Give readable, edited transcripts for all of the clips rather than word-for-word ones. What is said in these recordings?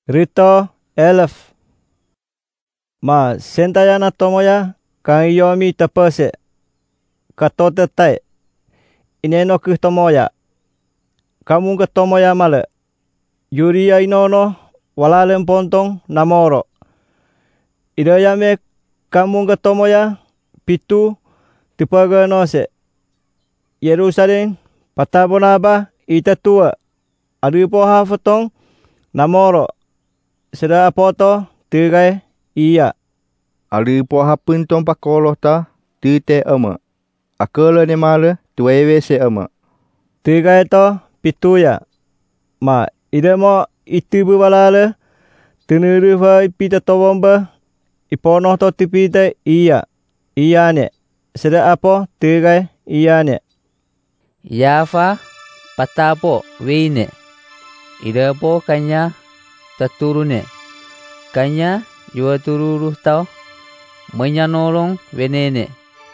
Rito elef. Ma sentayana tomoya kan yomi tepese. Katote tai. Ineno ku tomoya. Kamu ke tomoya male. Yuria inono walalen pontong namoro. Idayame kamu ke tomoya pitu tipaga nose. Yerusalem patabonaba itatua. Adipo hafatong namoro. Seda apoto tigai iya. Adipo hapentong pakolota tite ama. Akala ne male tuwewe se ama. Tigai to pituya. Ma idemo itibu walale tinirufa ipita towomba ipono to tipite iya. Iyane. Seda apo tigai iyane. Yafa patapo weine. Idapo kanya taturune. Kanya jua tururuh tau menyanolong wenene.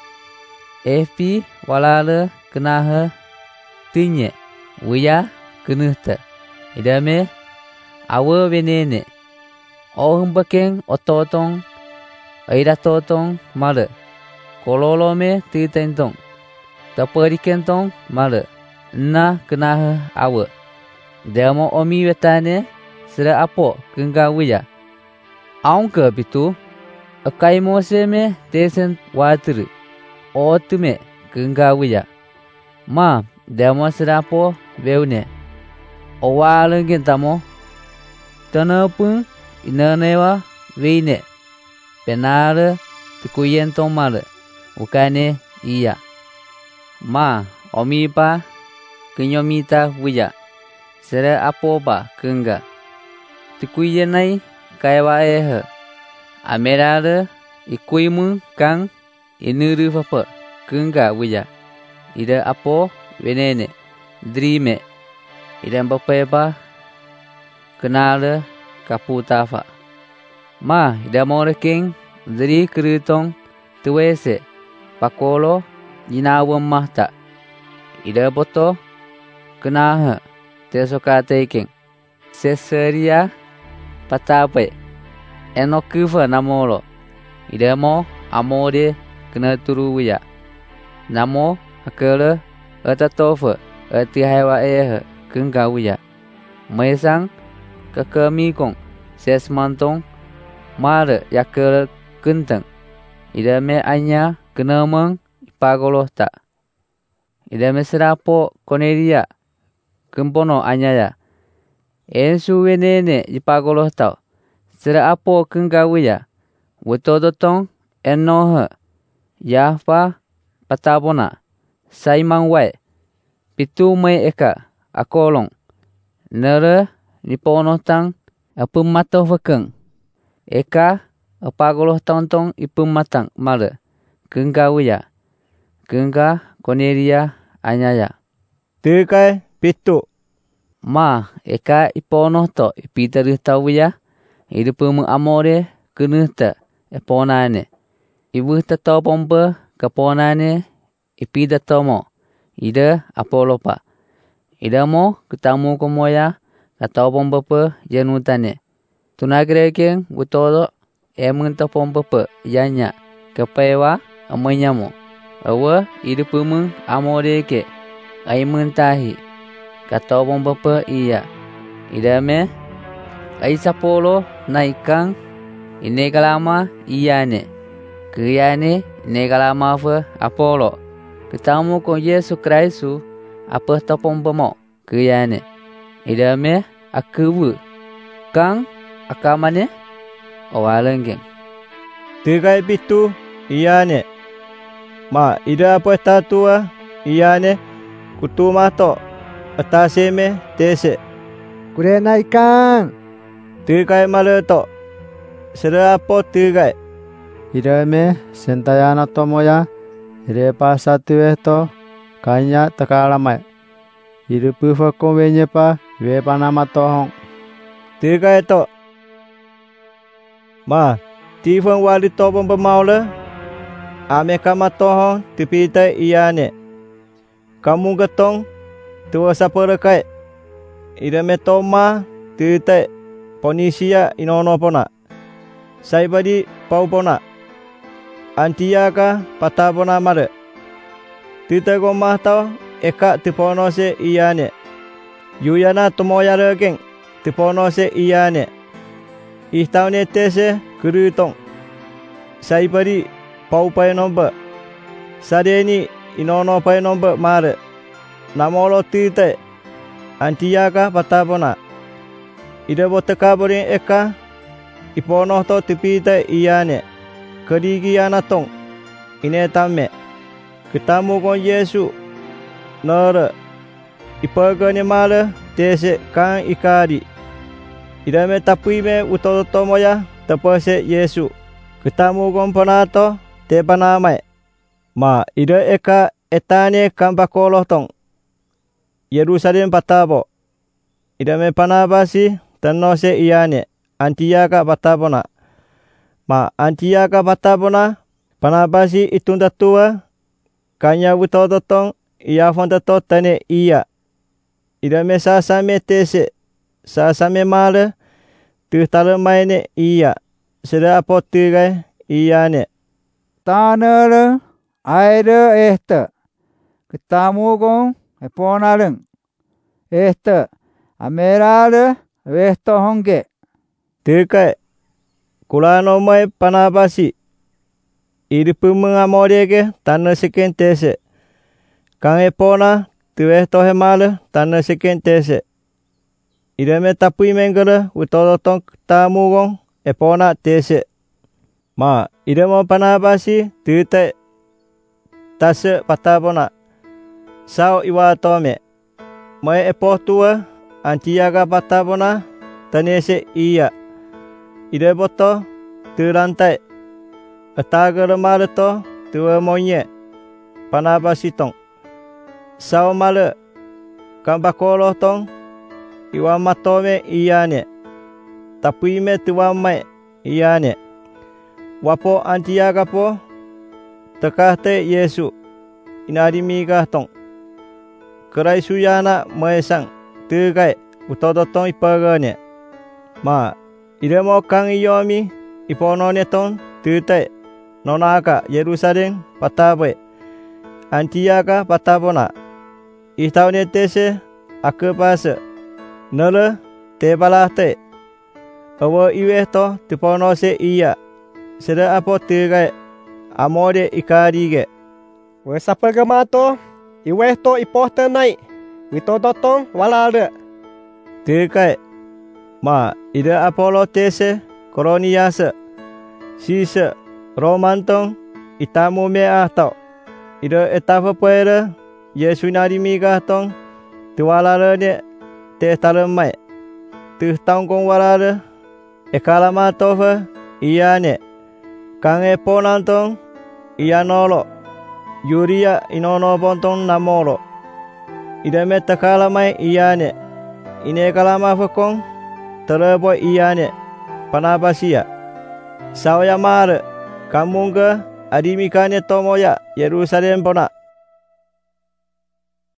Epi walale kenaha tinye wiya kenuhta. Idame awa wenene. Ohmbakeng ototong aidatotong male. Kololome titentong. Taparikentong male. Na kenaha awa. Demo omi wetane sera apo kengga wiya. Aungka bitu akai moseme tesen watru. Otume kengga wiya. Ma demo sera apo weune. Owalengin tamo. Tanapung inanewa weine. Penale tukuyentong male. Ukane iya. Ma omi pa kenyomita wiya. Sera apo ba kengga. Tukuyenai kaiwa ehe. Amerale ikuimu kang inuru papa kengga wiya. Ida apo wenene. Drime. Ida mbapeba kenale kaputafa. Ma ida moreking dri keritong tuwese pakolo jinawam mahta. Ida boto kenaha tesoka taking. Seseria patape. Enokufa namolo. Idemo amode kena turu wiya. Namo akele atatofa atihaiwa ehe kengga wiya. Maisang kakemikong sesmantong mare yakele kenteng. Idame anya kenamang ipagolohta. Idame serapo koneria kempono anyaya. Ensu wenene ipagolohta. Sera apo kengga wiya. Wetodotong enohe. Yafa patabona. Saimang wai. Pitu mai eka akolong. Nere niponotang apematoh vakeng. Eka apagolohtong ipematang male. Kengga wiya. Kengga koneria anyaya. Tigai pitu. Ma eka iponohto ipitaruhta wiya. Idupemu amore kenuhta eponane. Ibuhta topomba kaponane ipida tomo. Ida apolopa. Ida mo ketamu komoya katopomba pe janutane. Tunagrekeng gutodo ementopomba pe yanya. Kepewa amanyamo. Awa idupemu amore ke. Aimentahi. Katopomba pe iya. Idame aisapolo naikang inegalama iyane. Kiyane inegalama fe apolo. Ketamu ko Yesu Kristu apa topomba mo kiyane. Idame akubu. Kang akamane owalengeng. Tigai pitu iyane. Ma ida apa tatua iyane kutumato ataseme tese. Kurenai kang. Tigai maleto. Sera apo tigai. Idame sentayana tomoya. Irepa satu eto kanya tekalamai. Irupu fakong wenyepa wepa nama tohong. Tigai to. Ma tifang wali topong pemaule. Ame kama tohong tipita iyane. Kamu getong tua saperekai. Idame toma tite Ponisia inono pona. Saibadi pau pona. Antiyaka patapona mare. Tita gomah tau eka tipono se iyane. Yuyana tomoyare geng tipono se iyane. Ihtaune tese kurutong. Saibadi pau pai nomba. Sadeni inono pai nomba mare. Namolo tita Antiyaka patapona. Ida botekaborin eka ipono to tipita iyane. Kedigi anatong ine tamme. Ketamu kon Yesu nore ipagane male tese kan ikari. Ida me tapui me utoto moya tapase Yesu. Ketamu kon panato te panamai. Ma ida eka etane kambakolo tong. Yerusalem patabo. Ida me panabasi tanose iyane. Antiyaka patapona. Ma Antiyaka patapona panabasi itunda tua. Kanya wutototong iya fondato tane iya. Ida me sasame tese. Sasame male. Tuhtale maine iya. Seda apo tigai iyane. Tanere aire ehte. Ketamu gong eponaleng. Ehte amerale vesto honge. Tikai. Kulano mai panabasi. Iripu mengamorege tanah seken tese. Kang epona tuvesto hemale tanah seken tese. Ireme tapui menggere utolotong tamugong epona tese. Ma iremo panabasi tute tase patapona. Sao iwa tome. Mai epotua Antiyaka patapona tanese iya. Ide boto turantai. Etagere male to tua monye. Panabasi tong. Sao male kambakolo tong. Iwa matome iyane. Tapui me tua mai iyane. Wapo Antiyaka po. Tekahte Yesu. Inadimigah tong. Kerai suyana maesang. Tugai utodotong ipagane. Ma idemo kang iyomi iponone tong tutai. Nonaka Yerusalem patabe. Antiyaka patapona. Ihtaune tese akepase. Nele te balate. Awo iweto tiponose iya. Seda apo tigai amore ikarige. Wesapel gemato iweto ipohte nai. Witodotong walade. Tigai. Ma ida Apollo tese Koroniase. Sise Romantong itamu me atau. Ida etafa puere Yesu nadimigah tong. Tuwalare ne te talemai. Tuh tangkong walare. Ekalama tofa iyane. Kang eponantong iyanolo. Yuria inono bontong namolo. Ida me takalamai iyane. Ine kalama fakong. Terebo iyane. Panabasia. Sao ya mare. Kamunga adimikane tomoya Yerusalem pona.